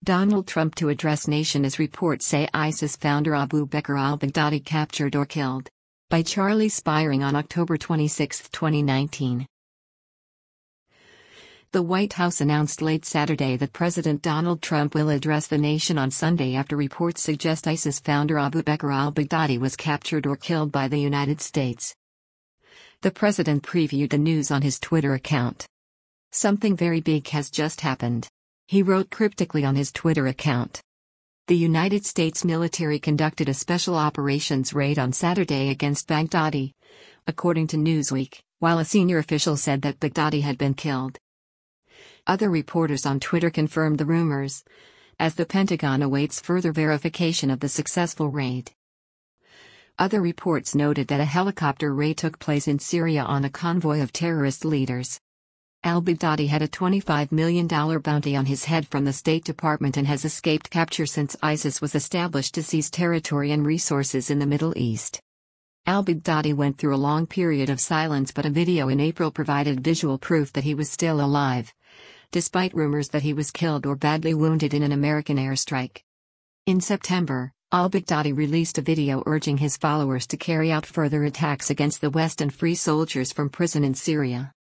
Donald Trump to address nation as reports say ISIS founder Abu Bakr al-Baghdadi captured or killed. By Charlie Spiring on October 26, 2019. The White House announced late Saturday that President Donald Trump will address the nation on Sunday after reports suggest ISIS founder Abu Bakr al-Baghdadi was captured or killed by the United States. The president previewed the news on his Twitter account. "Something very big has just happened," he wrote cryptically on his Twitter account. The United States military conducted a special operations raid on Saturday against Baghdadi, according to Newsweek, while a senior official said that Baghdadi had been killed. Other reporters on Twitter confirmed the rumors, as the Pentagon awaits further verification of the successful raid. Other reports noted that a helicopter raid took place in Syria on a convoy of terrorist leaders. Al-Baghdadi had a $25 million bounty on his head from the State Department and has escaped capture since ISIS was established to seize territory and resources in the Middle East. Al-Baghdadi went through a long period of silence, but a video in April provided visual proof that he was still alive, despite rumors that he was killed or badly wounded in an American airstrike. In September, al-Baghdadi released a video urging his followers to carry out further attacks against the West and free soldiers from prison in Syria.